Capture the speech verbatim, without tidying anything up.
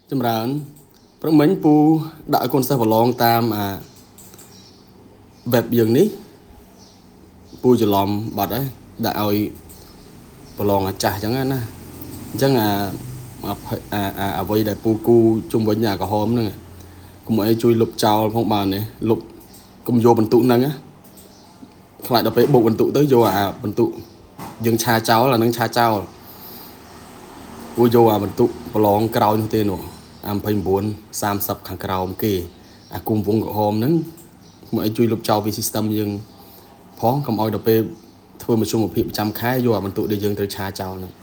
ចម្រើនព្រឹកមិញពូដាក់ឲ្យកូនសិស្សប្រឡងតាមអា web យើងនេះពូច្រឡំបាត់ហើយដាក់ឲ្យប្រឡងអាចាស់អញ្ចឹងណាអញ្ចឹងអាអាអាអ្វីដែលពូគូជុំវិញអាក្រហមហ្នឹងកុំអីជួយលុបចោលផងបានទេលុបកុំយកបន្ទុកហ្នឹងណាខ្លាចដល់ពេលបុកបន្ទុកទៅយកអាបន្ទុកយើងឆាចោលអានឹងឆាចោលពូយកអាបន្ទុកប្រឡងក្រោយនោះទេនោះអាยี่สิบเก้า สามสิบខាងក្រោមគេអាគុំវងក្រហមហ្នឹងមកឲ្យជួយលុបចោលពី system យើងផងកុំឲ្យដល់ពេលធ្វើមជ្ឈមភាពប្រចាំខែយកអាបន្ទុកដែលយើងត្រូវឆាចោលហ្នឹង